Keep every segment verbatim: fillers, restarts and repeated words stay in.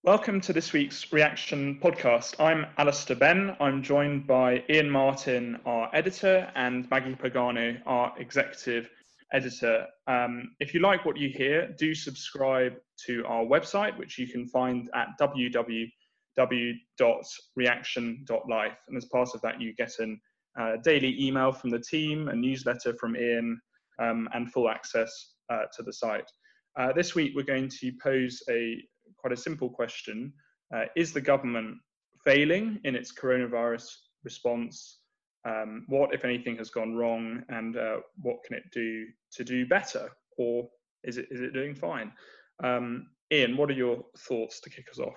Welcome to this week's Reaction podcast. I'm Alistair Benn. I'm joined by Ian Martin, our editor, and Maggie Pagano, our executive editor. Um, if you like what you hear, do subscribe to our website, which you can find at w w w dot reaction dot life. And as part of that, you get a uh, daily email from the team, a newsletter from Ian, um, and full access uh, to the site. Uh, this week, we're going to pose a quite a simple question. Uh, is the government failing in its coronavirus response? Um, what, if anything, has gone wrong, and uh, what can it do to do better? Or is it is it doing fine? Um, Ian, what are your thoughts to kick us off?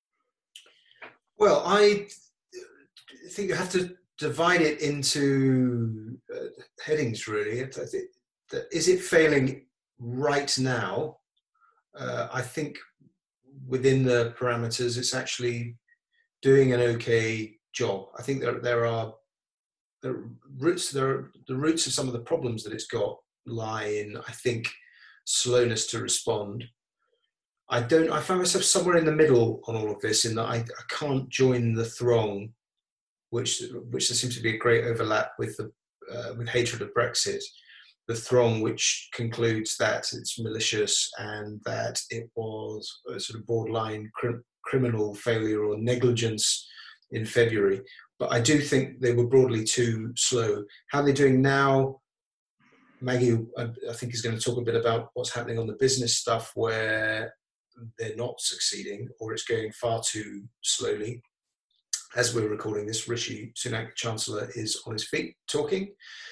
Well, I think you have to divide it into uh, headings, really. I think that, is it failing right now? Uh, I think within the parameters, it's actually doing an okay job. I think there there are the roots there the roots of some of the problems that it's got lie in, I think, slowness to respond. I don't. I find myself somewhere in the middle on all of this, in that I, I can't join the throng, which which there seems to be a great overlap with the uh, with hatred of Brexit. The throng which concludes that it's malicious and that it was a sort of borderline cr- criminal failure or negligence in February. But I do think they were broadly too slow. How they're doing now, Maggie, I, I think, is going to talk a bit about what's happening on the business stuff where they're not succeeding or it's going far too slowly. As we're recording this, Rishi Sunak, Chancellor, is on his feet talking.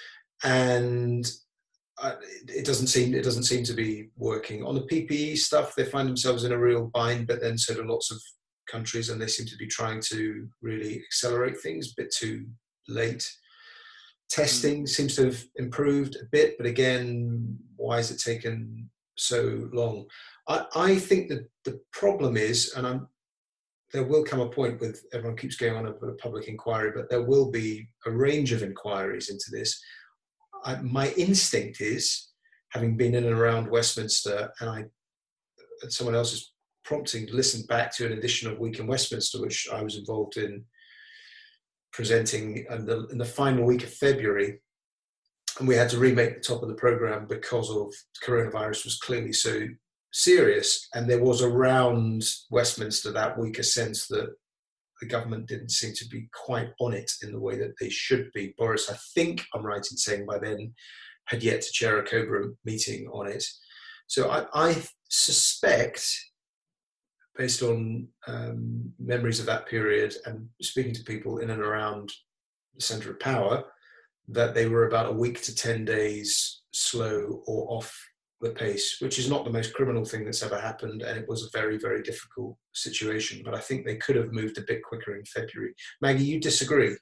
And Uh, it doesn't seem it doesn't seem to be working. On the P P E stuff, they find themselves in a real bind, but then so do lots of countries, and they seem to be trying to really accelerate things a bit too late. Testing mm. seems to have improved a bit, but again, why has it taken so long? I, I think that the problem is, and I'm, there will come a point with everyone keeps going on about a public inquiry, but there will be a range of inquiries into this. I, my instinct is, having been in and around Westminster, and I, and someone else is prompting to listen back to an edition of Week in Westminster, which I was involved in presenting in the, in the final week of February, and we had to remake the top of the programme because of coronavirus was clearly so serious, and there was around Westminster that week a sense that the government didn't seem to be quite on it in the way that they should be. Boris, I think I'm right in saying, by then had yet to chair a COBRA meeting on it. So I, I suspect, based on um, memories of that period and speaking to people in and around the centre of power, that they were about a week to ten days slow or off the pace, which is not the most criminal thing that's ever happened, and it was a very, very difficult situation. But I think they could have moved a bit quicker in February. Maggie, you disagree?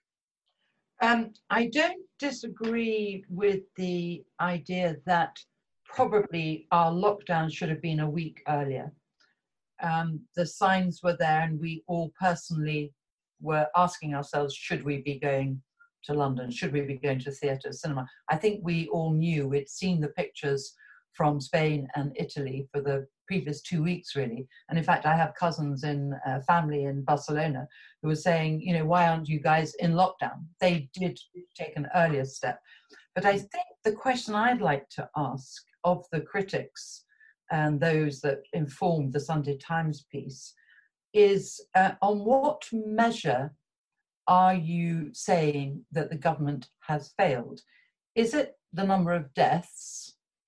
Um, I don't disagree with the idea that probably our lockdown should have been a week earlier. Um, the signs were there, and we all personally were asking ourselves, should we be going to London? Should we be going to theatre, cinema? I think we all knew. We'd seen the pictures from Spain and Italy for the previous two weeks, really. And in fact, I have cousins in uh, family in Barcelona who were saying, you know, why aren't you guys in lockdown? They did take an earlier step. But I think the question I'd like to ask of the critics and those that informed the Sunday Times piece is, uh, on what measure are you saying that the government has failed? Is it the number of deaths?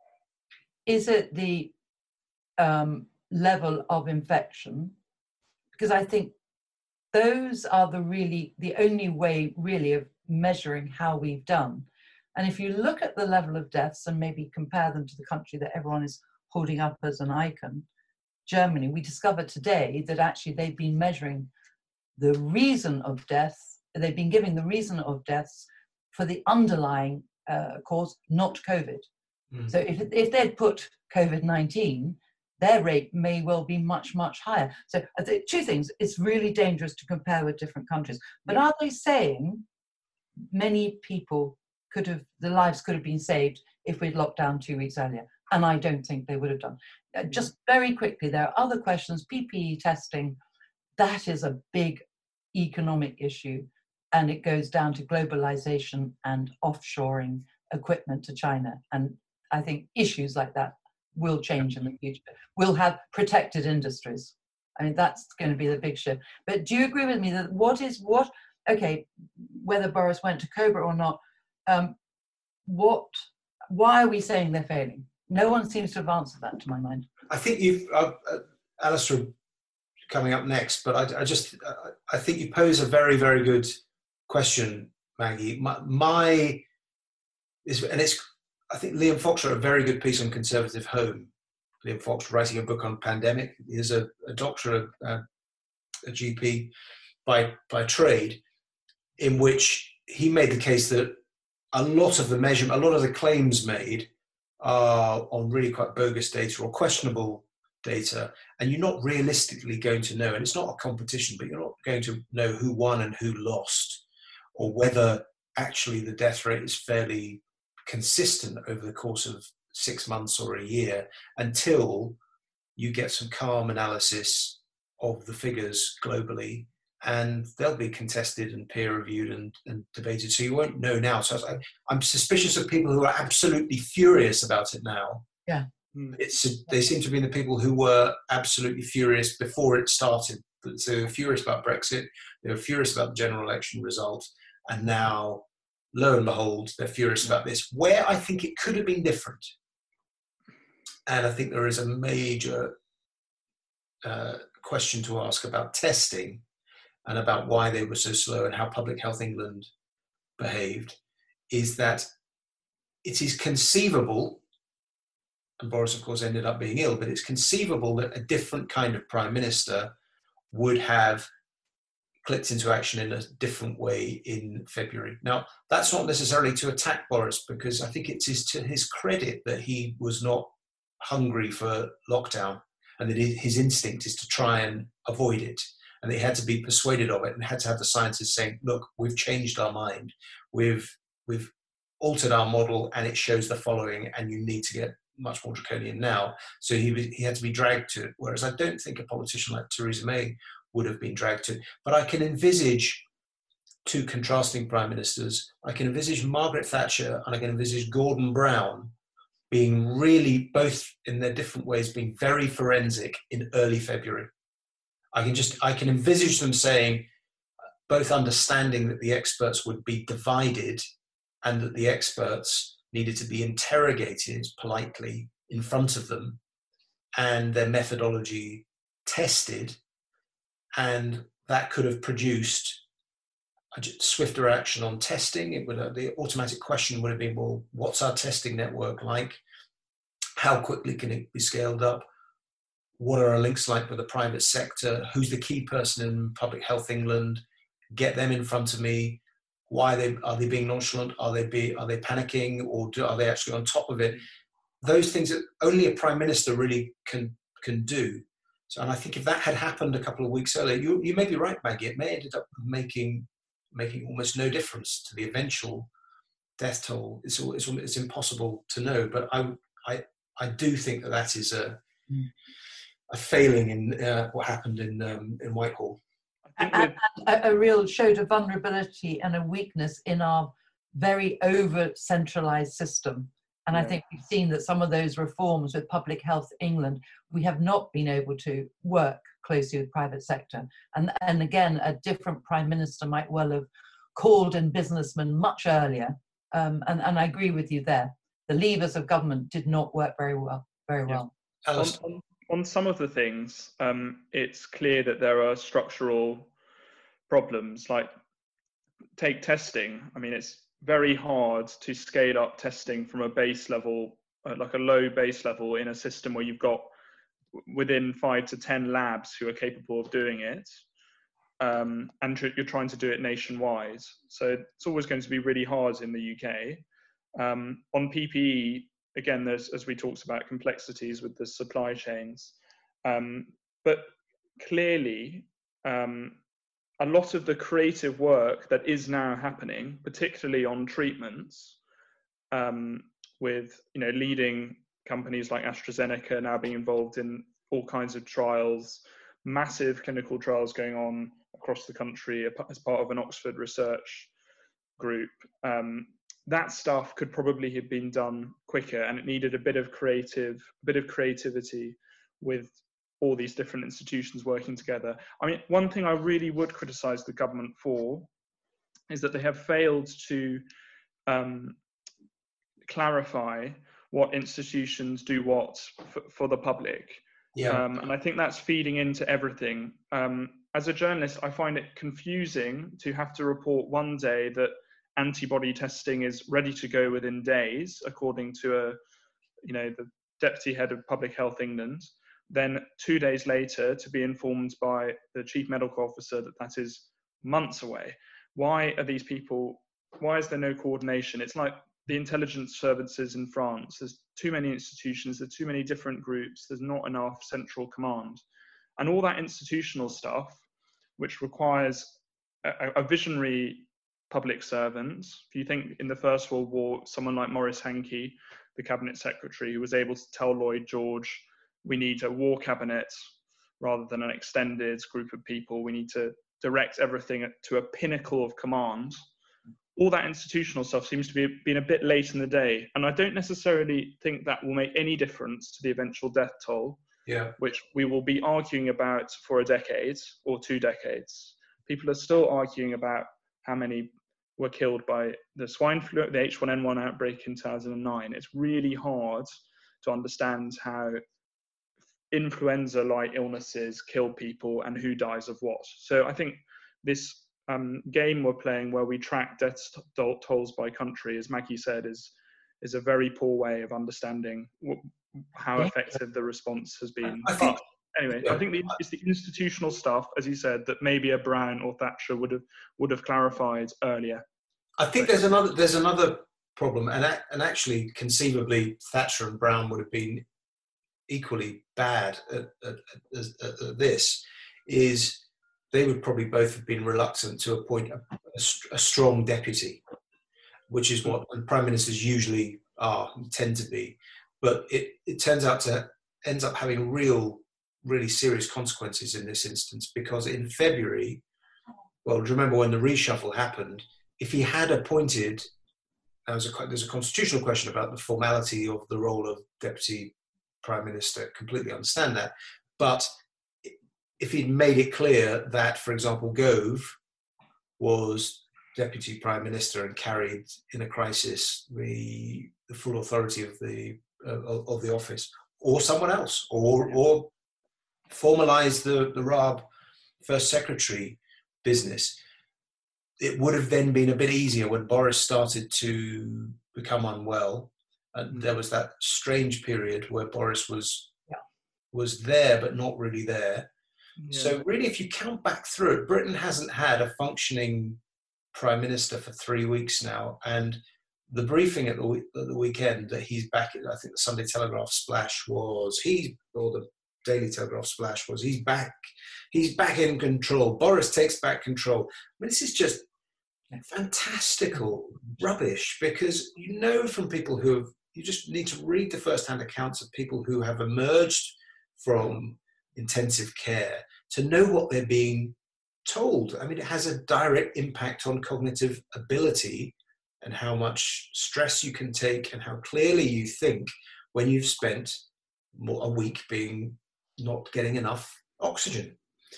Is it the um, level of infection? Because I think those are the really the only way really of measuring how we've done. And if you look at the level of deaths and maybe compare them to the country that everyone is holding up as an icon, Germany, we discovered today that actually they've been measuring the reason of death, they've been giving the reason of deaths for the underlying uh, cause, not COVID. So if, if they'd put COVID nineteen, their rate may well be much, much higher. So I think two things, it's really dangerous to compare with different countries. But are they saying many people could have, their lives could have been saved if we'd locked down two weeks earlier? And I don't think they would have done. Uh, just very quickly, there are other questions, P P E testing. that is a big economic issue, and it goes down to globalization and offshoring equipment to China. And I think issues like that will change in the future. We'll have protected industries. I mean, that's going to be the big shift. But do you agree with me that what is what, okay, whether Boris went to COBRA or not, um, what, why are we saying they're failing? No one seems to have answered that, to my mind. I think you've, uh, uh, Alistair coming up next, but I, I just, uh, I think you pose a very, very good question, Maggie. My, my is, and it's, I think Liam Fox wrote a very good piece on Conservative Home. Liam Fox writing a book on pandemic. He's a, a doctor, a, a G P by by trade, in which he made the case that a lot of the measurement, a lot of the claims made are on really quite bogus data or questionable data, and you're not realistically going to know, and it's not a competition, but you're not going to know who won and who lost, or whether actually the death rate is fairly consistent over the course of six months or a year, until you get some calm analysis of the figures globally, and they'll be contested and peer reviewed and, and debated. So you won't know now. So I, I'm suspicious of people who are absolutely furious about it now. Yeah. It's, they seem to be the people who were absolutely furious before it started. So they were furious about Brexit, they were furious about the general election result, and now, lo and behold, they're furious about this, where I think it could have been different. And I think there is a major uh, question to ask about testing and about why they were so slow and how Public Health England behaved, is that it is conceivable, and Boris, of course, ended up being ill, but it's conceivable that a different kind of prime minister would have clicked into action in a different way in February. Now, that's not necessarily to attack Boris, because I think it is to his credit that he was not hungry for lockdown, and that his instinct is to try and avoid it. And they had to be persuaded of it, and had to have the scientists saying, look, we've changed our mind. We've, we've altered our model, and it shows the following, and you need to get much more draconian now. So he, was, he had to be dragged to it. Whereas I don't think a politician like Theresa May would have been dragged to it. But I can envisage two contrasting prime ministers. I can envisage Margaret Thatcher and I can envisage Gordon Brown being really, both in their different ways, being very forensic in early February. I can just, I can envisage them saying, both understanding that the experts would be divided and that the experts needed to be interrogated politely in front of them and their methodology tested, and that could have produced a swifter action on testing. It would have, the automatic question would have been, well, what's our testing network like? How quickly can it be scaled up? What are our links like with the private sector? Who's the key person in Public Health England? Get them in front of me. Why are they, are they being nonchalant? Are they be, are they panicking, or do, are they actually on top of it? Those things that only a prime minister really can can do. So, and I think if that had happened a couple of weeks earlier, you, you may be right, Maggie. It may have ended up making making almost no difference to the eventual death toll. It's it's, it's impossible to know, but I I I do think that that is a mm. a failing in uh, what happened in um, in Whitehall. And, and a, a real showed a vulnerability and a weakness in our very over centralised system. And yeah. I think we've seen that some of those reforms with Public Health England, we have not been able to work closely with private sector. And, and again, a different prime minister might well have called in businessmen much earlier. Um, and, and I agree with you there. The levers of government did not work very well. Very yeah. well. On, on, on some of the things, um, it's clear that there are structural problems. Like, take testing. I mean, it's very hard to scale up testing from a base level, uh, like a low base level, in a system where you've got within five to ten labs who are capable of doing it, um, and tr- you're trying to do it nationwide. So it's always going to be really hard in the U K. Um, on P P E, again, there's, as we talked about, complexities with the supply chains, um, but clearly, um, a lot of the creative work that is now happening, particularly on treatments, um, with you know leading companies like AstraZeneca now being involved in all kinds of trials, massive clinical trials going on across the country as part of an Oxford research group. Um, that stuff could probably have been done quicker, and it needed a bit of creative, bit of creativity with all these different institutions working together. I mean, one thing I really would criticise the government for is that they have failed to um, clarify what institutions do what for, for the public. Yeah. Um, and I think that's feeding into everything. Um, as a journalist, I find it confusing to have to report one day that antibody testing is ready to go within days, according to a, you know, the deputy head of Public Health England. Then two days later, to be informed by the chief medical officer that that is months away. Why are these people? Why is there no coordination? It's like the intelligence services in France. There's too many institutions, there's too many different groups, there's not enough central command. And all that institutional stuff, which requires a, a visionary public servant. If you think in the First World War, someone like Maurice Hankey, the cabinet secretary, who was able to tell Lloyd George, we need a war cabinet rather than an extended group of people. We need to direct everything to a pinnacle of command. All that institutional stuff seems to be being a bit late in the day. And I don't necessarily think that will make any difference to the eventual death toll, yeah. which we will be arguing about for a decade or two decades. People are still arguing about how many were killed by the swine flu, the H one N one outbreak in two thousand nine. It's really hard to understand how influenza-like illnesses kill people and who dies of what. So I think this um, game we're playing where we track death tolls by country, as Maggie said, is is a very poor way of understanding what, how effective the response has been. I think, but anyway, yeah. I think the, it's the institutional stuff, as you said, that maybe a Brown or Thatcher would have would have clarified earlier. I think there's another there's another problem, and and actually conceivably Thatcher and Brown would have been equally bad at, at, at, at, at this. Is they would probably both have been reluctant to appoint a, a, a strong deputy, which is what prime ministers usually are, tend to be. But it, it turns out to ends up having real, really serious consequences in this instance, because in February, well, do you remember when the reshuffle happened? If he had appointed, there's a, there's a constitutional question about the formality of the role of deputy prime minister, completely understand that. But if he'd made it clear that, for example, Gove was deputy prime minister and carried in a crisis the, the full authority of the uh, of the office, or someone else, or or formalised the the Raab first secretary business, it would have then been a bit easier when Boris started to become unwell. And there was that strange period where Boris was yeah. was there but not really there. Yeah. So really, if you count back through it, Britain hasn't had a functioning prime minister for three weeks now. And the briefing at the, at the weekend that he's back, I think the Sunday Telegraph splash was, he, or the Daily Telegraph splash was, he's back, he's back in control. Boris takes back control. I mean, this is just fantastical rubbish, because you know from people who have, you just need to read the first-hand accounts of people who have emerged from intensive care to know what they're being told. I mean, it has a direct impact on cognitive ability and how much stress you can take and how clearly you think when you've spent more, a week being not getting enough oxygen.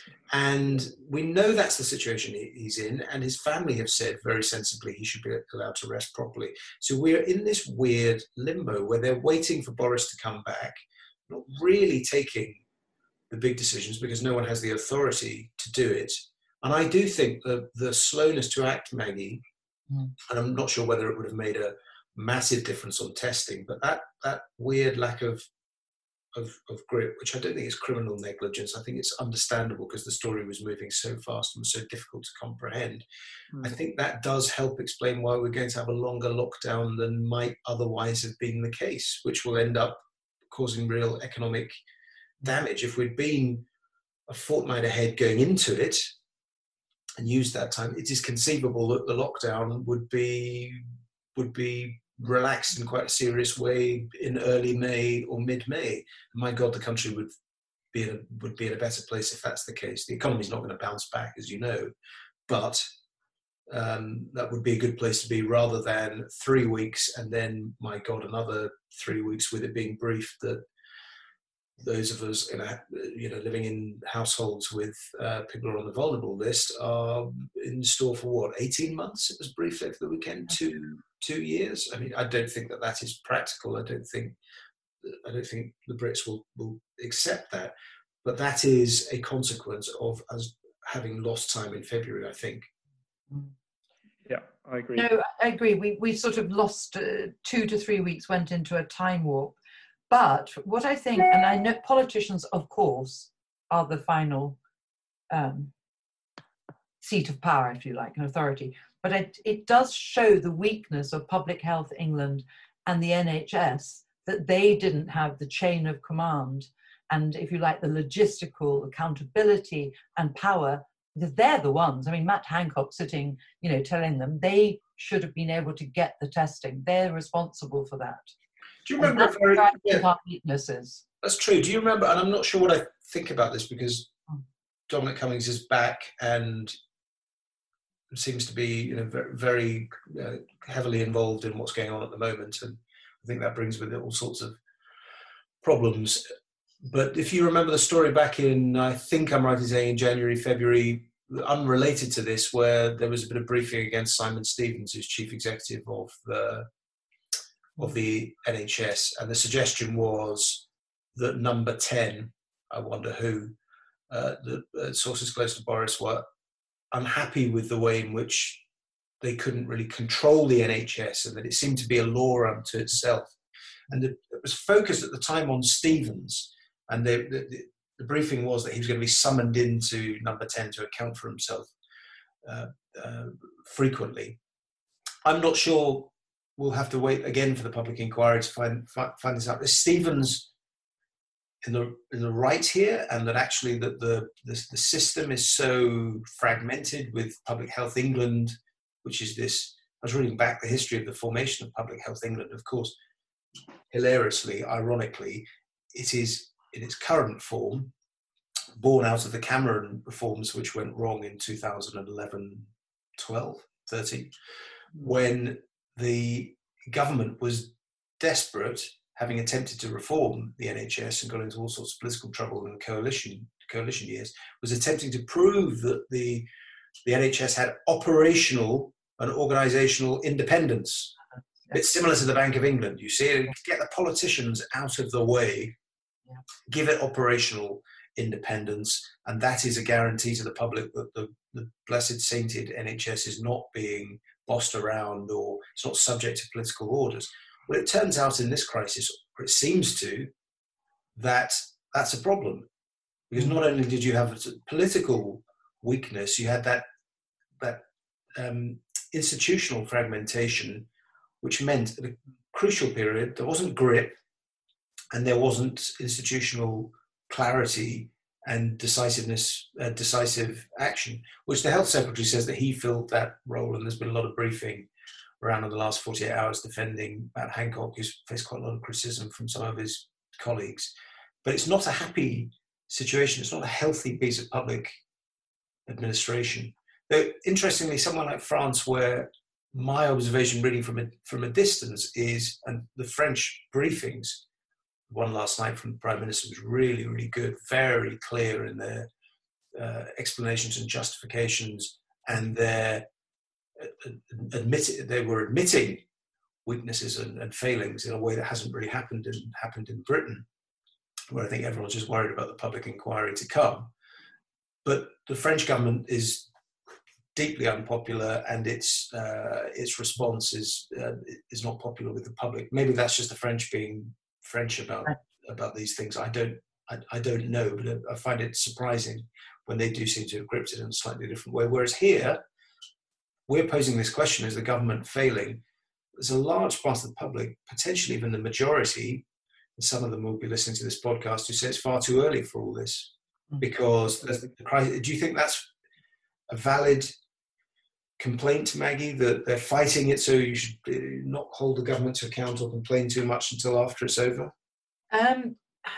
And we know that's the situation he's in, and his family have said very sensibly he should be allowed to rest properly. So we're in this weird limbo where they're waiting for Boris to come back, not really taking the big decisions because no one has the authority to do it. And I do think that the slowness to act, Maggie, mm. and I'm not sure whether it would have made a massive difference on testing, but that that weird lack of Of, of grip, which I don't think is criminal negligence. I think it's understandable because the story was moving so fast and was so difficult to comprehend. Mm. I think that does help explain why we're going to have a longer lockdown than might otherwise have been the case, which will end up causing real economic damage. If we'd been a fortnight ahead going into it and used that time, it is conceivable that the lockdown would be would be relaxed in quite a serious way in early May or mid-May. My God, the country would be in a, would be in a better place if that's the case. The economy's not going to bounce back, as you know, but um, that would be a good place to be, rather than three weeks and then, my God, another three weeks with it being briefed that those of us in a, you know, living in households with uh, people who are on the vulnerable list are in store for what, eighteen months? It was briefed over the weekend, two two years. I mean, I don't think that that is practical. I don't think I don't think the Brits will will accept that. But that is a consequence of us having lost time in February, I think. Yeah, I agree. No, I agree. We we sort of lost uh, two to three weeks, went into a time warp. But what I think, and I know politicians, of course, are the final um, seat of power, if you like, an authority. But it, it does show the weakness of Public Health England and the N H S, that they didn't have the chain of command and, if you like, the logistical accountability and power. They're the ones. I mean, Matt Hancock sitting, you know, telling them they should have been able to get the testing. They're responsible for that. Do you remember? That's very, where I think yeah, our weaknesses. That's true. Do you remember? And I'm not sure what I think about this, because Dominic Cummings is back and seems to be, you know, very, very uh, heavily involved in what's going on at the moment, and I think that brings with it all sorts of problems. But if you remember the story back in, I think I'm right in saying in January, February, unrelated to this, where there was a bit of briefing against Simon Stevens, who's chief executive of the of the N H S, and the suggestion was that number ten, I wonder who, uh, the uh, sources close to Boris were unhappy with the way in which they couldn't really control the N H S, and that it seemed to be a law unto itself. And it, it was focused at the time on Stevens, and the, the, the briefing was that he was going to be summoned into number ten to account for himself uh, uh, frequently. I'm not sure. We'll have to wait again for the public inquiry to find find this out. Is Stevens in the in the right here, and that actually that the, the the system is so fragmented with Public Health England, which is this. I was reading back the history of the formation of Public Health England. Of course, hilariously, ironically, it is in its current form born out of the Cameron reforms, which went wrong in two thousand eleven, twelve, thirteen, when the government was desperate, having attempted to reform the N H S and got into all sorts of political trouble in the coalition coalition years, was attempting to prove that the the N H S had operational and organisational independence. It's similar to the Bank of England. You see, get the politicians out of the way, give it operational independence, and that is a guarantee to the public that the, the blessed sainted N H S is not being bossed around, or it's not subject to political orders. Well, it turns out in this crisis, or it seems to, that that's a problem. Because not only did you have a political weakness, you had that, that um, institutional fragmentation, which meant at a crucial period, there wasn't grip and there wasn't institutional clarity and decisiveness, uh, decisive action, which the Health Secretary says that he filled that role. And there's been a lot of briefing around in the last forty-eight hours defending Matt Hancock, who's faced quite a lot of criticism from some of his colleagues. But it's not a happy situation. It's not a healthy piece of public administration. Though, interestingly, somewhere like France, where my observation reading from a, from a distance is, and the French briefings, one last night from the Prime Minister was really, really good, very clear in their uh, explanations and justifications, and their uh, admitted, they were admitting weaknesses and, and failings in a way that hasn't really happened in, happened in Britain, where I think everyone's just worried about the public inquiry to come. But the French government is deeply unpopular, and its uh, its response is uh, is not popular with the public. Maybe that's just the French being French about about these things. I don't I, I don't know, but I find it surprising when they do seem to have gripped it in a slightly different way. Whereas here, we're posing this question: is the government failing? There's a large part of the public, potentially even the majority, and some of them will be listening to this podcast, who say it's far too early for all this. Because the crisis. Do you think that's a valid complaint, Maggie, that they're fighting it, so you should not hold the government to account or complain too much until after it's over? Um,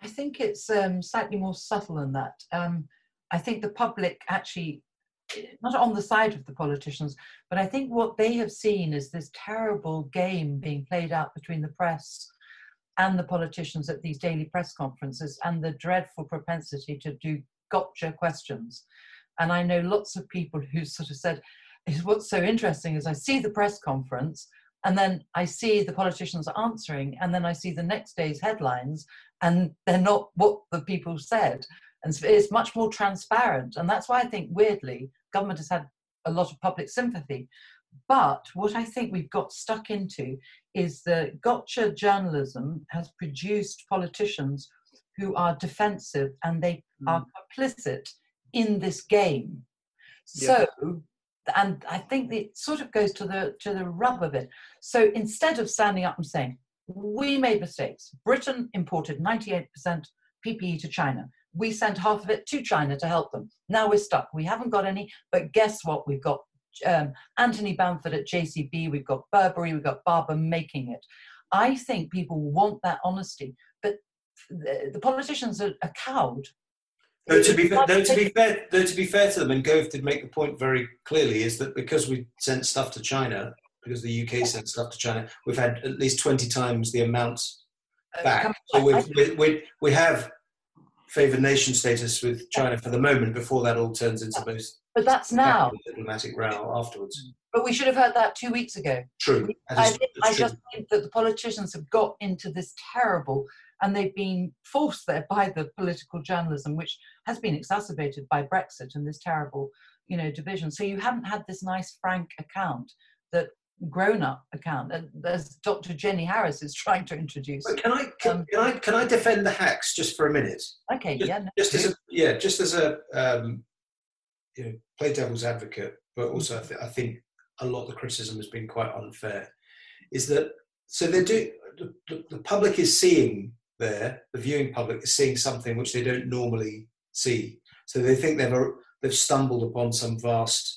I think it's um, slightly more subtle than that. Um, I think the public actually, not on the side of the politicians, but I think what they have seen is this terrible game being played out between the press and the politicians at these daily press conferences, and the dreadful propensity to do gotcha questions. And I know lots of people who sort of said, what's so interesting is I see the press conference, and then I see the politicians answering, and then I see the next day's headlines, and they're not what the people said. And so it's much more transparent. And that's why I think, weirdly, government has had a lot of public sympathy. But what I think we've got stuck into is the gotcha journalism has produced politicians who are defensive, and they mm. are complicit in this game. Yeah. So, and I think it sort of goes to the to the rub of it. So instead of standing up and saying, we made mistakes, Britain imported ninety-eight percent P P E to China, we sent half of it to China to help them, now we're stuck, we haven't got any, but guess what, we've got um, Anthony Bamford at J C B, we've got Burberry, we've got Barbour making it. I think people want that honesty, but the, the politicians are, are cowed. Though to be fair, though to be fair, though to be fair to them, and Gove did make the point very clearly, is that because we sent stuff to China, because the U K sent stuff to China, we've had at least twenty times the amount back. Uh, so we've, we we we have favoured nation status with China for the moment. Before that all turns into most. But that's now diplomatic row afterwards. But we should have heard that two weeks ago. True. I, think, I true. just think that the politicians have got into this terrible, and they've been forced there by the political journalism, which has been exacerbated by Brexit and this terrible, you know, division. So you haven't had this nice, frank account, that grown-up account, as Doctor Jenny Harris is trying to introduce. But can I can, um, can I can I defend the hacks just for a minute? Okay. Just, yeah. No, just as a yeah, just as a um, you know, play devil's advocate, but also I, th- I think a lot of the criticism has been quite unfair. Is that so? They do. The, the public is seeing there. The viewing public is seeing something which they don't normally see. So they think they've they've stumbled upon some vast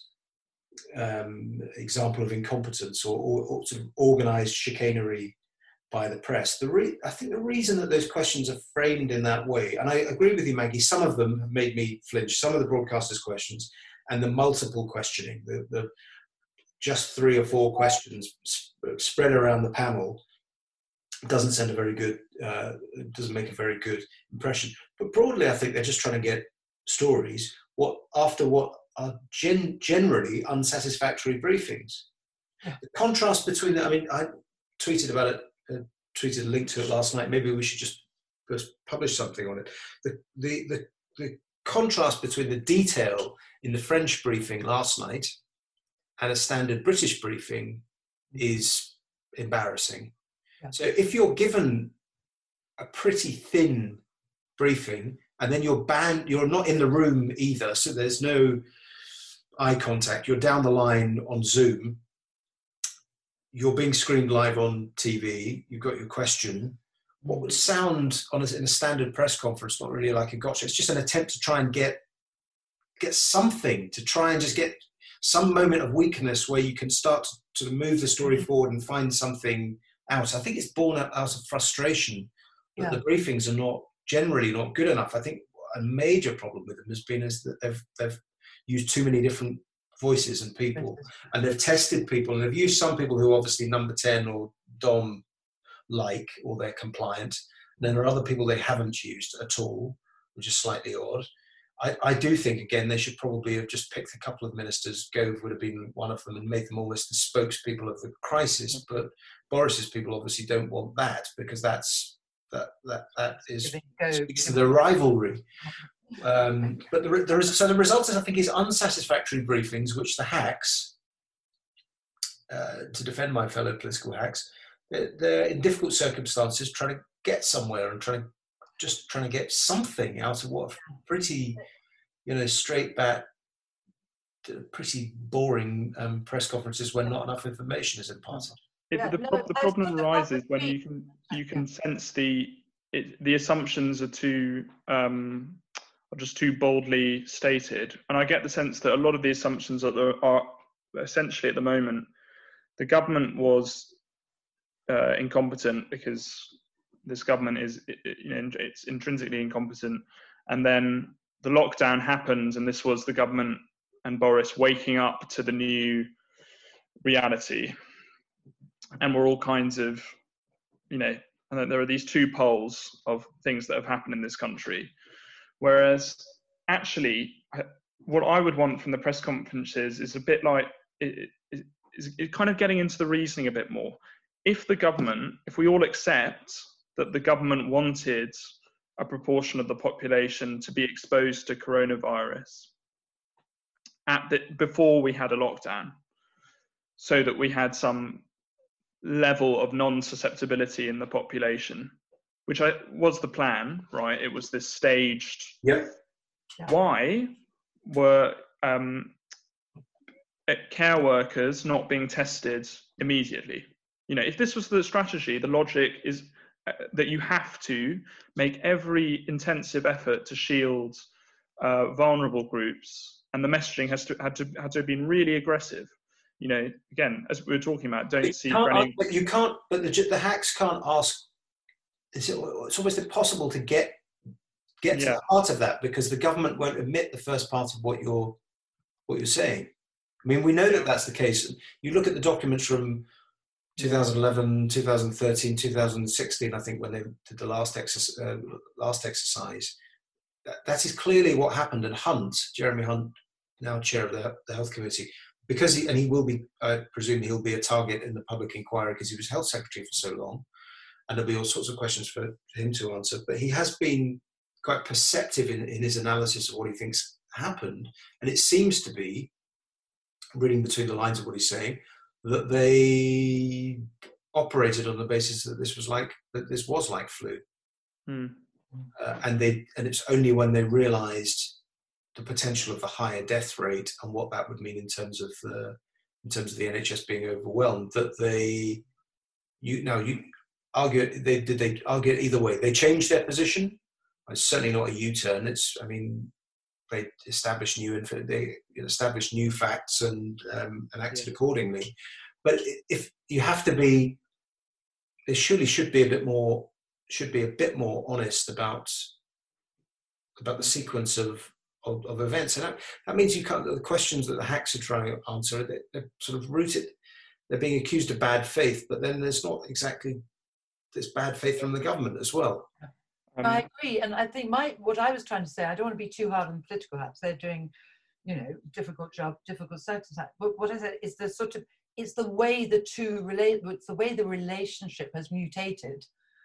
um, example of incompetence or, or, or sort of organised chicanery by the press. The re- I think the reason that those questions are framed in that way, and I agree with you, Maggie, some of them have made me flinch, some of the broadcasters' questions and the multiple questioning, the, the just three or four questions sp- spread around the panel doesn't send a very good, uh, doesn't make a very good impression. But broadly, I think they're just trying to get stories what after what are gen- generally unsatisfactory briefings. Yeah. The contrast between the, I mean, I tweeted about it, uh, tweeted a link to it last night. Maybe we should just, just publish something on it. The, the, the, the contrast between the detail in the French briefing last night and a standard British briefing is embarrassing. Yeah. So if you're given a pretty thin briefing and then you're banned, you're not in the room either, so there's no eye contact, you're down the line on Zoom, you're being screened live on T V, you've got your question, what would sound on a, in a standard press conference not really like a gotcha, it's just an attempt to try and get get something, to try and just get some moment of weakness where you can start to, to move the story forward and find something out. I think it's born out, out of frustration that yeah. the briefings are not generally not good enough. I think a major problem with them has been is that they've they've used too many different voices and people, and they've tested people, and they've used some people who are obviously number ten or Dom like, or they're compliant. And then there are other people they haven't used at all, which is slightly odd. I, I do think, again, they should probably have just picked a couple of ministers. Gove would have been one of them and made them almost the spokespeople of the crisis. But Boris's people obviously don't want that, because that's that that that is speaks to the rivalry. Um, but the, there is so the result is, I think, is unsatisfactory briefings, which the hacks, uh, to defend my fellow political hacks, they're, they're in difficult circumstances trying to get somewhere and trying to just trying to get something out of what pretty, you know, straight back, pretty boring um, press conferences where not enough information is imparted. Yeah, the, no, the problem arises when you can you can sense the it, the assumptions are too um, are just too boldly stated, and I get the sense that a lot of the assumptions are, the, are essentially at the moment the government was uh, incompetent because this government is, you know, it's intrinsically incompetent. And then the lockdown happened, and this was the government and Boris waking up to the new reality. And we're all kinds of, you know, and there are these two poles of things that have happened in this country. Whereas actually, what I would want from the press conferences is a bit like, it, it, it, it kind of getting into the reasoning a bit more. If the government, if we all accept that the government wanted a proportion of the population to be exposed to coronavirus at the, before we had a lockdown, so that we had some level of non-susceptibility in the population, which I, was the plan, right? It was this staged. Yep. Why were um, care workers not being tested immediately? You know, if this was the strategy, the logic is uh, that you have to make every intensive effort to shield uh, vulnerable groups, and the messaging has to had to had to have been really aggressive. You know, again, as we were talking about, don't see for any... But you can't, but the, the hacks can't ask, it's, it's almost impossible to get get to yeah. the heart of that, because the government won't admit the first part of what you're, what you're saying. I mean, we know that that's the case. You look at the documents from two thousand eleven, two thousand thirteen, two thousand sixteen, I think, when they did the last, exercise, uh, last exercise, that, that is clearly what happened. And Hunt, Jeremy Hunt, now chair of the, the Health Committee, because he, and he will be, I presume he'll be a target in the public inquiry because he was health secretary for so long, and there'll be all sorts of questions for, for him to answer. But he has been quite perceptive in, in his analysis of what he thinks happened. And it seems to be, reading between the lines of what he's saying, that they operated on the basis that this was like, that this was like flu. Mm. Uh, and they, and it's only when they realized the potential of the higher death rate and what that would mean in terms of the in terms of the N H S being overwhelmed, that they you now you argue they did they argue it either way. They changed their position. It's certainly not a U-turn. It's I mean they established new they established new facts and um, and acted yeah. accordingly. But if you have to be, there surely should be a bit more should be a bit more honest about about the sequence of. Of, of events, and that, that means you can't. The questions that the hacks are trying to answer, they, they're sort of rooted. They're being accused of bad faith, but then there's not exactly this bad faith from the government as well. Um, I agree, and I think my what I was trying to say. I don't want to be too hard on political hacks. They're doing, you know, difficult job, difficult circumstance. But what I said is the sort of it's the way the two relate. It's the way the relationship has mutated.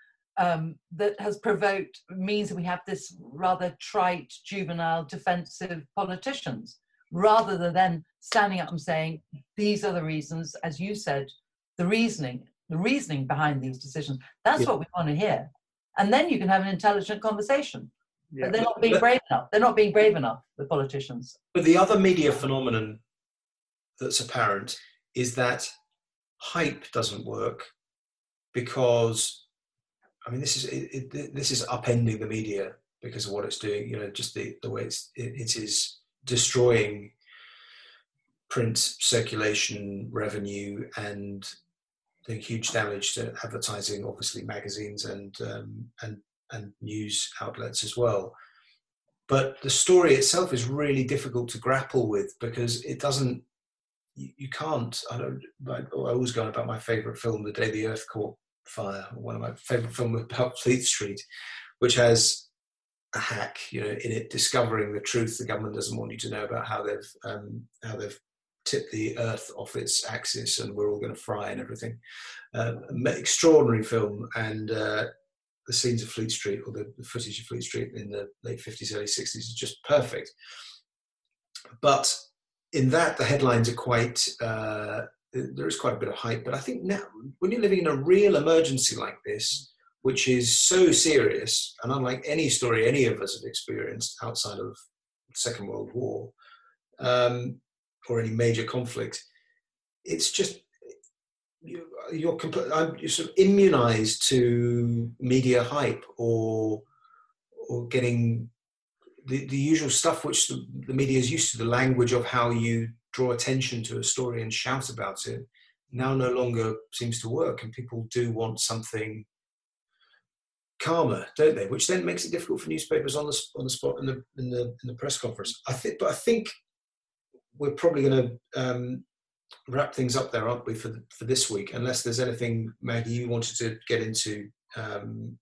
Um, that has provoked means that we have this rather trite, juvenile, defensive politicians, rather than then standing up and saying, these are the reasons, as you said, the reasoning, the reasoning behind these decisions. That's yeah. what we want to hear. And then you can have an intelligent conversation. Yeah. But they're not being brave enough. They're not being brave enough, the politicians. But the other media phenomenon that's apparent is that hype doesn't work because I mean, this is it, it, this is upending the media because of what it's doing. You know, just the, the way it's it, it is destroying print circulation revenue and doing huge damage to advertising, obviously magazines and um, and and news outlets as well. But the story itself is really difficult to grapple with because it doesn't. You, you can't. I don't. I, I always go on about my favourite film, The Day the Earth Caught Fire, one of my favourite films about Fleet Street, which has a hack, you know, in it discovering the truth the government doesn't want you to know about how they've um, how they've tipped the Earth off its axis and we're all going to fry and everything. Uh, extraordinary film, and uh, the scenes of Fleet Street or the, the footage of Fleet Street in the late fifties, early sixties is just perfect. But in that, the headlines are quite. Uh, there is quite a bit of hype, but I think now, when you're living in a real emergency like this, which is so serious, and unlike any story any of us have experienced outside of the Second World War, um, or any major conflict, it's just, you, you're, compl- you're sort of immunized to media hype or or getting the, the usual stuff which the, the media is used to, the language of how you draw attention to a story and shout about it, now no longer seems to work, and people do want something calmer, don't they? Which then makes it difficult for newspapers on the on the spot in the in the in the press conference. I think, but I think we're probably going to um, wrap things up there, aren't we, for for this week? Unless there's anything, Maggie, you wanted to get into. Um,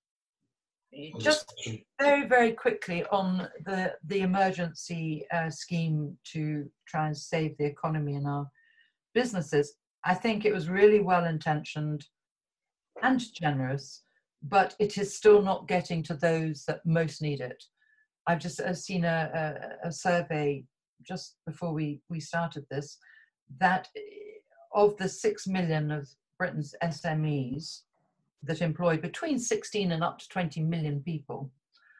Just very, very quickly on the the emergency uh, scheme to try and save the economy and our businesses. I think it was really well intentioned and generous, but it is still not getting to those that most need it. I've just uh, seen a, a, a survey just before we, we started this, that of the six million of Britain's S M Es that employ between sixteen and up to twenty million people,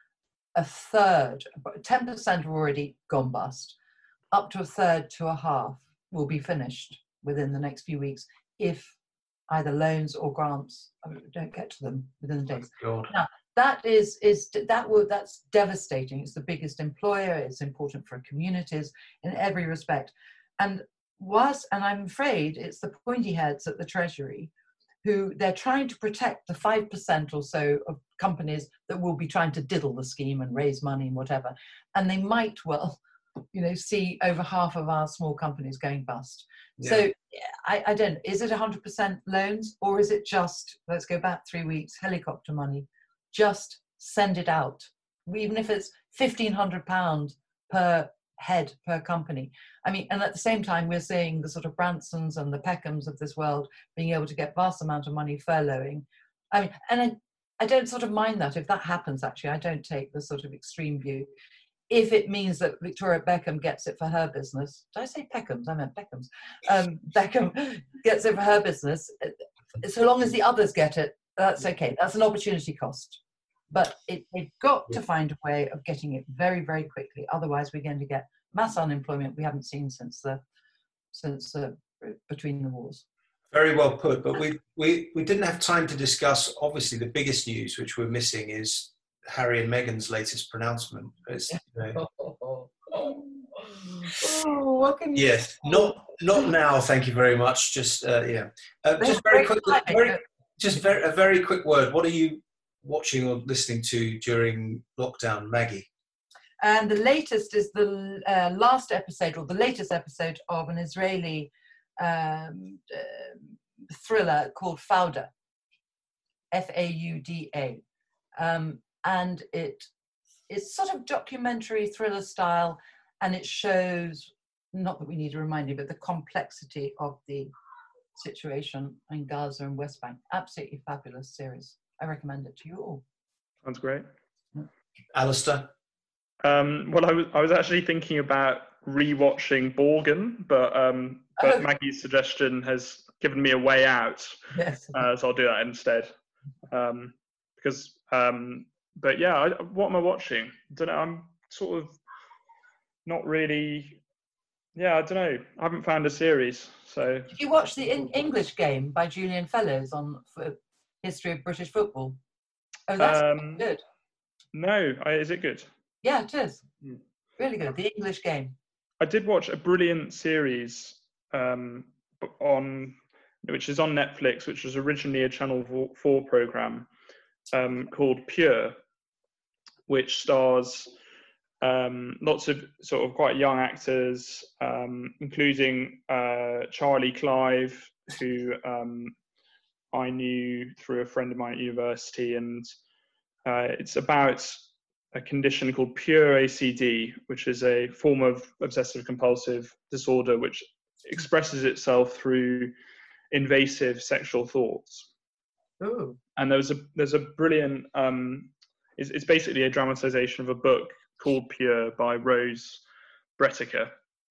a third, ten percent have already gone bust, up to a third to a half will be finished within the next few weeks if either loans or grants don't get to them within the days. God. Now, that is, is that will, that's devastating. It's the biggest employer. It's important for communities in every respect. And was, and I'm afraid it's the pointy heads at the Treasury who they're trying to protect the five percent or so of companies that will be trying to diddle the scheme and raise money and whatever. And they might well, you know, see over half of our small companies going bust. Yeah. So I, I don't, is it one hundred percent loans, or is it just, let's go back three weeks, helicopter money, just send it out, even if it's fifteen hundred pounds per head per company. I mean, and at the same time, we're seeing the sort of Bransons and the Peckhams of this world being able to get vast amount of money furloughing. I mean, and I, I don't sort of mind that if that happens, actually. I don't take the sort of extreme view. If it means that Victoria Beckham gets it for her business, did I say Peckhams? I meant Beckhams. Um, Beckham gets it for her business. So long as the others get it, that's okay. That's an opportunity cost. But it, they've got to find a way of getting it very, very quickly. Otherwise, we're going to get mass unemployment we haven't seen since the since uh, between the wars. Very well put. But we, we, we didn't have time to discuss, obviously, the biggest news, which we're missing, is Harry and Meghan's latest pronouncement. It's, you know, oh, oh, oh. Oh, what can you yes, not not now. Thank you very much. Just uh, yeah, uh, just very quick, very, just very a very quick word. What are you watching or listening to during lockdown, Maggie? And the latest is the uh, last episode, or the latest episode of an Israeli um, uh, thriller called Fauda, F A U D A, um, and it it's sort of documentary thriller style, and it shows, not that we need to remind you, but the complexity of the situation in Gaza and West Bank. Absolutely fabulous series. I recommend it to you all. Sounds great. Alistair? Um, well, I was I was actually thinking about rewatching Borgen, but um, but oh. Maggie's suggestion has given me a way out. Yes. Uh, so I'll do that instead. Um, because, um, but yeah, I, what am I watching? I don't know. I'm sort of not really. Yeah, I don't know. I haven't found a series. So. Did you watch the in- English Game by Julian Fellowes on for History of British Football? Oh, that's um, good. No, I, is it good? Yeah, it is. Mm. Really good. The English Game. I did watch a brilliant series um, on, which is on Netflix, which was originally a Channel four program um, called Pure, which stars um, lots of sort of quite young actors, um, including uh, Charlie Clive, who um, I knew through a friend of mine at university, and uh, it's about a condition called pure A C D, which is a form of obsessive compulsive disorder which expresses itself through invasive sexual thoughts. Ooh. And there's a there's a brilliant um, it's, it's basically a dramatization of a book called Pure by Rose Bretiker,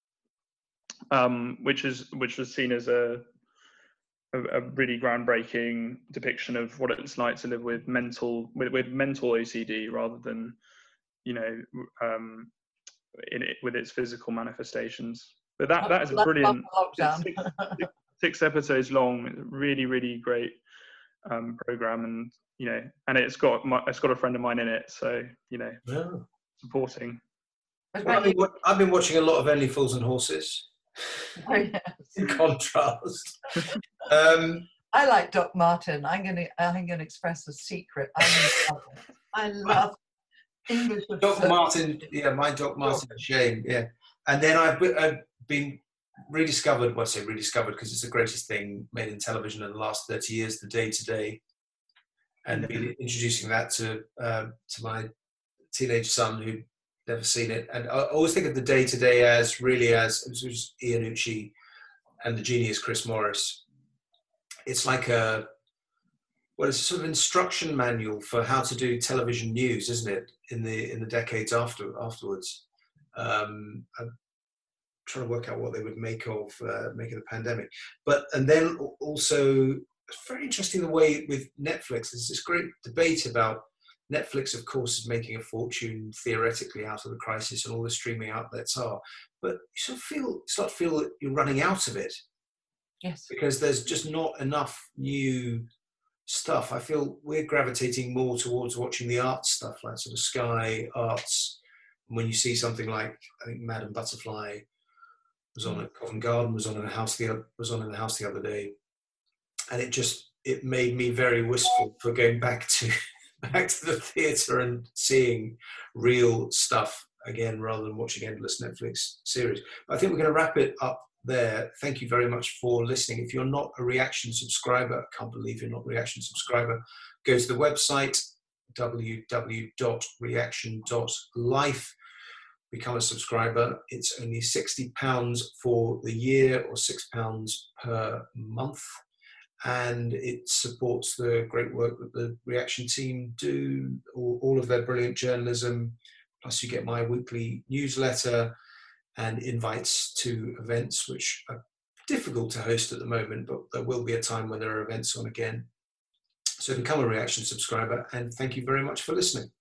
um, which is which was seen as a A, a really groundbreaking depiction of what it's like to live with mental with, with mental O C D rather than, you know, um, in it with its physical manifestations. But that that is a brilliant six, six, six episodes long, really really great um, program, and you know, and it's got my, it's got a friend of mine in it, so you know, yeah. supporting. Well, I've, been, I've been watching a lot of Only Fools and Horses. Oh, yes. In contrast, um, I like Doc Martin. I'm going to I'm going to express a secret. I love it. I love English. Doc Martin, yeah, my Doc Martin, shame, yeah. And then I've, I've been rediscovered, well, I say rediscovered because it's the greatest thing made in television in the last thirty years, The Day Today, and been introducing that to uh, to my teenage son who'd never seen it. And I always think of The Day Today as really as, it was Iannucci and the genius Chris Morris. It's like a, well, it's a sort of instruction manual for how to do television news, isn't it? In the in the decades after afterwards, um, I'm trying to work out what they would make of uh, make of the pandemic. But and then also, it's very interesting the way with Netflix. There's this great debate about Netflix, of course, is making a fortune theoretically out of the crisis, and all the streaming outlets are. But you sort of feel start to feel that you're running out of it. Yes. Because there's just not enough new stuff. I feel we're gravitating more towards watching the art stuff, like sort of Sky Arts. And when you see something like, I think Madame Butterfly was on at Covent Garden, was on in the house the was on in the house the other day, and it just it made me very wistful for going back to back to the theatre and seeing real stuff again, rather than watching endless Netflix series. But I think we're going to wrap it up there. Thank you very much for listening. If you're not a Reaction subscriber, I can't believe you're not a Reaction subscriber, go to the website w w w dot reaction dot life, become a subscriber. It's only sixty pounds for the year or six pounds per month, and it supports the great work that the Reaction team do, all, all of their brilliant journalism, plus you get my weekly newsletter and invites to events which are difficult to host at the moment, but there will be a time when there are events on again. So become a Reaction subscriber, and thank you very much for listening.